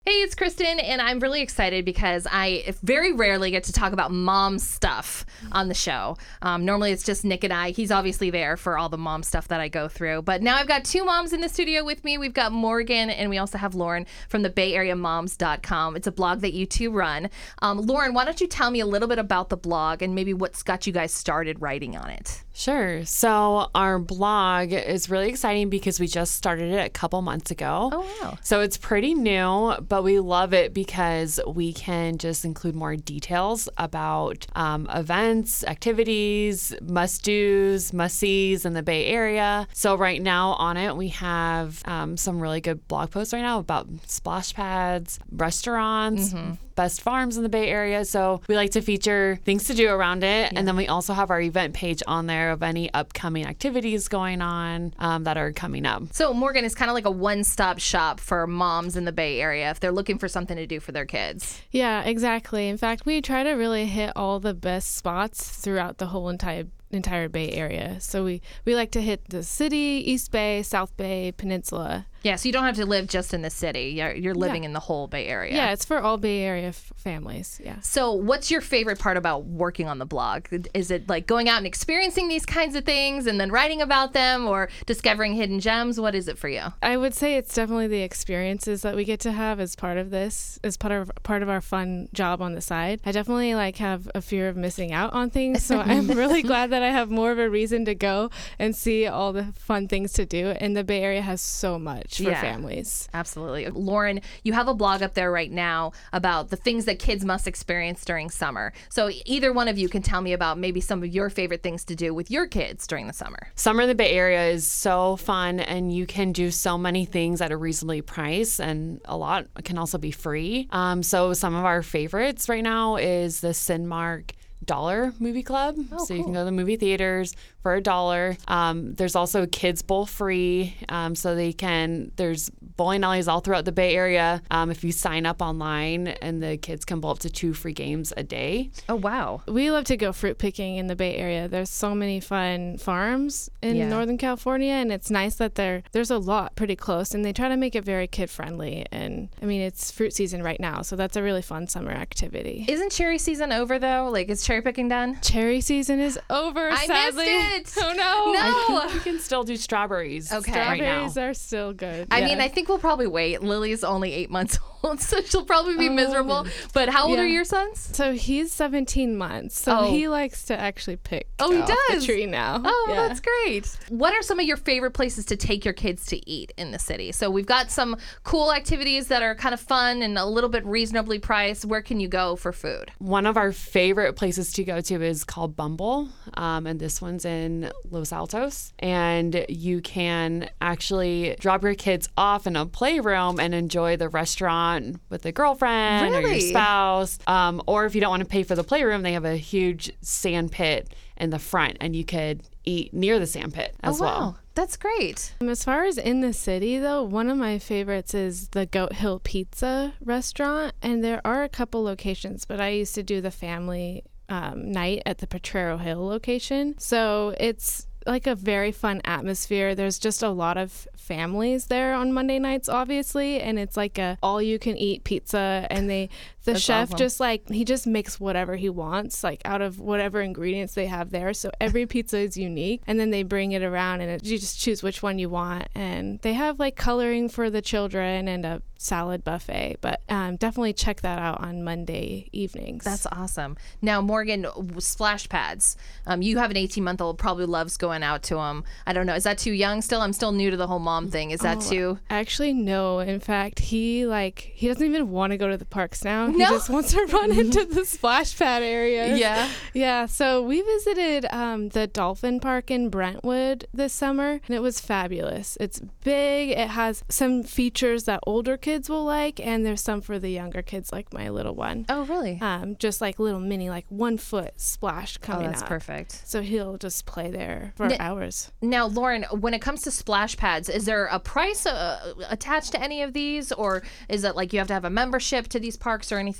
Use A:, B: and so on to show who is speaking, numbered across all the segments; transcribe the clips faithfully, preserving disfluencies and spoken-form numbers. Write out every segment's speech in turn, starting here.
A: Hey, it's Kristen, and I'm really excited because I very rarely get to talk about mom stuff on the show. Um, normally, it's just Nick and I. He's obviously there for all the mom stuff that I go through. But now I've got two moms in the studio with me. We've got Morgan, and we also have Lauren from the Bay Area Moms dot com. It's a blog that you two run. Um, Lauren, why don't you tell me a little bit about the blog and maybe what's got you guys started writing on it?
B: Sure. So our blog is really exciting because we just started it a couple months ago.
A: Oh, wow.
B: So it's pretty new, but we love it because we can just include more details about um, events, activities, must-dos, must-sees in the Bay Area. So right now on it, we have um, some really good blog posts right now about splash pads, restaurants, mm-hmm. best farms in the Bay Area. So we like to feature things to do around it. Yeah. And then we also have our event page on there of any upcoming activities going on um, that are coming up.
A: So Morgan is kind of like a one-stop shop for moms in the Bay Area if they're looking for something to do for their kids.
C: Yeah, exactly. In fact, we try to really hit all the best spots throughout the whole entire entire Bay Area. So we, we like to hit the city, East Bay, South Bay, Peninsula.
A: Yeah, so you don't have to live just in the city. You're, you're living
C: yeah.
A: in the whole Bay Area.
C: Yeah, it's for all Bay Area f- families. Yeah.
A: So what's your favorite part about working on the blog? Is it like going out and experiencing these kinds of things and then writing about them, or discovering hidden gems? What is it for you?
C: I would say it's definitely the experiences that we get to have as part of this, as part of part of our fun job on the side. I definitely like have a fear of missing out on things, so I'm really glad that I have more of a reason to go and see all the fun things to do. And the Bay Area has so much for yeah, families.
A: Absolutely. Lauren, you have a blog up there right now about the things that kids must experience during summer. So either one of you can tell me about maybe some of your favorite things to do with your kids during the summer.
B: Summer in the Bay Area is so fun, and you can do so many things at a reasonably price, and a lot can also be free. Um, so some of our favorites right now is the Cinemark Dollar Movie Club.
A: Oh,
B: so
A: cool.
B: You can go to the movie theaters for a dollar. Um, there's also Kids Bowl free. Um, so they can, there's bowling alleys all throughout the Bay Area. Um, if you sign up online, and the kids can bowl up to two free games a day.
A: Oh, wow.
C: We love to go fruit picking in the Bay Area. There's so many fun farms in yeah. Northern California, and it's nice that there there's a lot pretty close, and they try to make it very kid friendly. And I mean, it's fruit season right now, so that's a really fun summer activity.
A: Isn't cherry season over though? Like, is cherry picking done?
C: Cherry season is over,
A: I
C: sadly.
A: missed it.
C: Oh, no.
A: No.
B: You can still do strawberries.
A: Okay.
B: Right now.
C: Strawberries are still good.
A: I
C: yeah.
A: mean, I think we'll probably wait. Lily's only eight months old, so she'll probably be oh. miserable. But how old
C: yeah.
A: are your sons?
C: So he's seventeen months. So
A: oh.
C: he likes to actually pick
A: oh, he
C: off
A: does.
C: the tree now.
A: Oh,
C: yeah.
A: that's great. What are some of your favorite places to take your kids to eat in the city? So we've got some cool activities that are kind of fun and a little bit reasonably priced. Where can you go for food?
B: One of our favorite places to go to is called Bumble, um, and this one's in Los Altos. And you can actually drop your kids off in a playroom and enjoy the restaurant with a girlfriend
A: really?
B: or your spouse. Um, or if you don't want to pay for the playroom, they have a huge sand pit in the front, and you could eat near the sand pit as
A: oh, wow.
B: well.
A: That's great.
C: Um, as far as in the city, though, one of my favorites is the Goat Hill Pizza restaurant. And there are a couple locations, but I used to do the family um, night at the Potrero Hill location. So it's like a very fun atmosphere. There's just a lot of families there on Monday nights, obviously, and it's like a all-you-can-eat pizza, and they the
A: That's
C: chef
A: awesome.
C: just like he just makes whatever he wants, like out of whatever ingredients they have there. So every pizza is unique, and then they bring it around, and it, you just choose which one you want. And they have like coloring for the children and a salad buffet. But um, definitely check that out on Monday evenings.
A: That's awesome. Now, Morgan, splash pads. Um, you have an eighteen-month-old, probably loves going out to them. I don't know. Is that too young still? I'm still new to the whole mom thing. Is that
C: oh,
A: too?
C: Actually, no. In fact, he like he doesn't even want to go to the parks now.
A: No.
C: He just wants to run into the splash pad area.
A: Yeah.
C: Yeah. So we visited um, the Dolphin Park in Brentwood this summer, and it was fabulous. It's big. It has some features that older kids will like, and there's some for the younger kids, like my little one.
A: Oh, really?
C: Um, just like little mini, like one foot splash coming
A: Oh, that's
C: up.
A: perfect.
C: So he'll just play there for
A: N-
C: hours.
A: Now, Lauren, when it comes to splash pads, is there a price uh, attached to any of these, or is it like you have to have a membership to these parks or anything?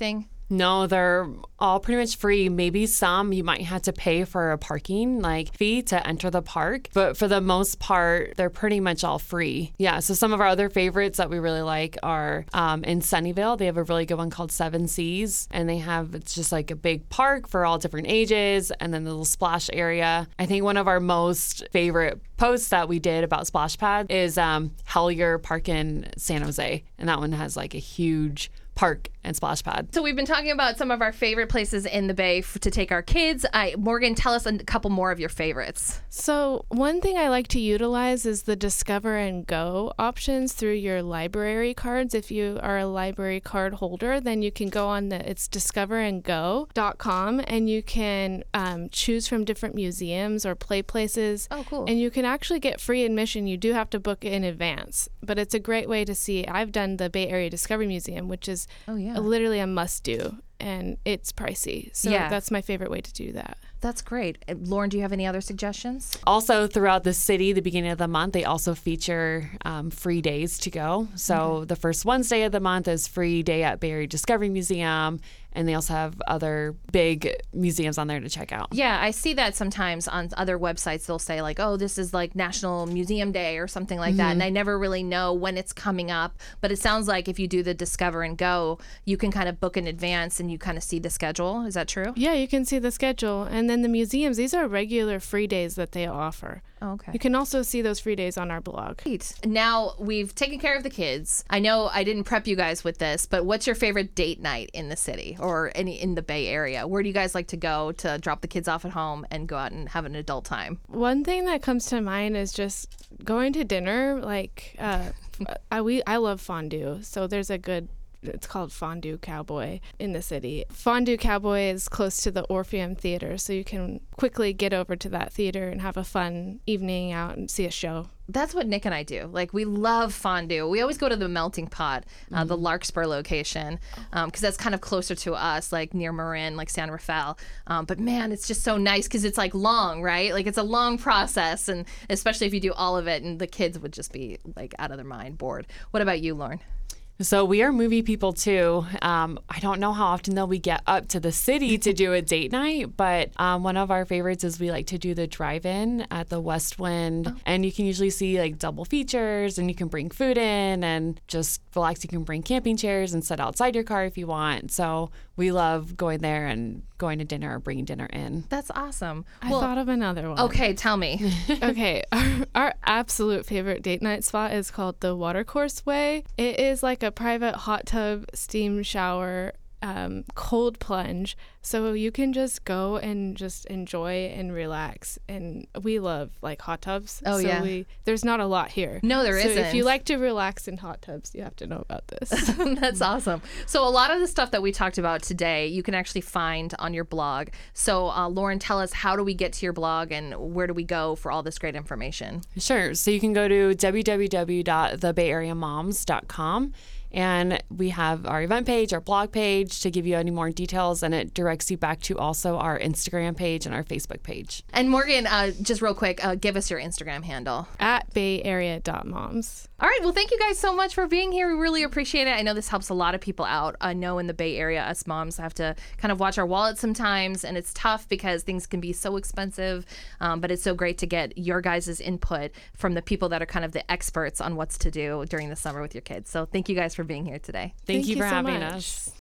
B: No, they're all pretty much free. Maybe some you might have to pay for a parking like fee to enter the park, but for the most part, they're pretty much all free. Yeah, so some of our other favorites that we really like are um, in Sunnyvale. They have a really good one called Seven Seas, and they have, it's just like a big park for all different ages, and then the little splash area. I think one of our most favorite posts that we did about splash pad is um, Hellier Park in San Jose, and that one has like a huge park and splash pad.
A: So we've been talking about some of our favorite places in the Bay f- to take our kids. I, Morgan, tell us a couple more of your favorites.
C: So one thing I like to utilize is the Discover and Go options through your library cards. If you are a library card holder, then you can go on the, it's discover and go dot com, and you can um, choose from different museums or play places.
A: Oh, cool.
C: And you can actually get free admission. You do have to book in advance, but it's a great way to see. I've done the Bay Area Discovery Museum, which is
A: Oh, yeah.
C: literally a must do, and it's pricey. So
A: Yeah.
C: that's my favorite way to do that.
A: That's great. Uh, Lauren, do you have any other suggestions?
B: Also, throughout the city, the beginning of the month, they also feature um, free days to go. So mm-hmm. the first Wednesday of the month is free day at Bay Area Discovery Museum, and they also have other big museums on there to check out.
A: Yeah, I see that sometimes on other websites. They'll say like, oh, this is like National Museum Day or something like mm-hmm. that. And I never really know when it's coming up. But it sounds like if you do the Discover and Go, you can kind of book in advance and you kind of see the schedule. Is that true?
C: Yeah, you can see the schedule. And then the museums, these are regular free days that they offer.
A: Oh, okay.
C: You can also see those free days on our blog.
A: Great. Now we've taken care of the kids. I know I didn't prep you guys with this, but what's your favorite date night in the city or any in the Bay Area? Where do you guys like to go to drop the kids off at home and go out and have an adult time?
C: One thing that comes to mind is just going to dinner. Like, uh, I we I love fondue, so there's a good. It's called Fondue Cowboy in the city. Fondue Cowboy is close to the Orpheum Theater, so you can quickly get over to that theater and have a fun evening out and see a show.
A: That's what Nick and I do. Like, we love fondue. We always go to the Melting Pot, uh, mm-hmm. the Larkspur location, because um, that's kind of closer to us, like near Marin, like San Rafael. Um, but man, it's just so nice because it's like long, right? Like, it's a long process, and especially if you do all of it, and the kids would just be like out of their mind, bored. What about you, Lauren?
B: So we are movie people too. Um, I don't know how often though we get up to the city to do a date night, but um, one of our favorites is we like to do the drive-in at the West Wind, oh. and you can usually see like double features, and you can bring food in and just relax. You can bring camping chairs and sit outside your car if you want. So we love going there and going to dinner or bringing dinner in.
A: That's awesome.
C: I well, thought of another one.
A: Okay, tell me.
C: Okay, our, our absolute favorite date night spot is called the Watercourse Way. It is like a private hot tub, steam shower, um, cold plunge. So you can just go and just enjoy and relax. And we love like hot tubs.
A: Oh,
C: so
A: yeah.
C: We, there's not a lot here.
A: No, there
C: so
A: isn't.
C: If you like to relax in hot tubs, you have to know about this.
A: That's awesome. So a lot of the stuff that we talked about today, you can actually find on your blog. So uh, Lauren, tell us, how do we get to your blog and where do we go for all this great information?
B: Sure. So you can go to w w w dot the bay area moms dot com. And we have our event page, our blog page to give you any more details, and it directs you back to also our Instagram page and our Facebook page.
A: And Morgan, uh, just real quick, uh, give us your Instagram handle.
C: At bay area dot moms.
A: All right. Well, thank you guys so much for being here. We really appreciate it. I know this helps a lot of people out. I know in the Bay Area, us moms have to kind of watch our wallets sometimes, and it's tough because things can be so expensive. Um, but it's so great to get your guys' input from the people that are kind of the experts on what's to do during the summer with your kids. So thank you guys for being here today.
B: Thank,
C: Thank
B: you
C: you
B: for
C: so
B: having
C: much.
B: us.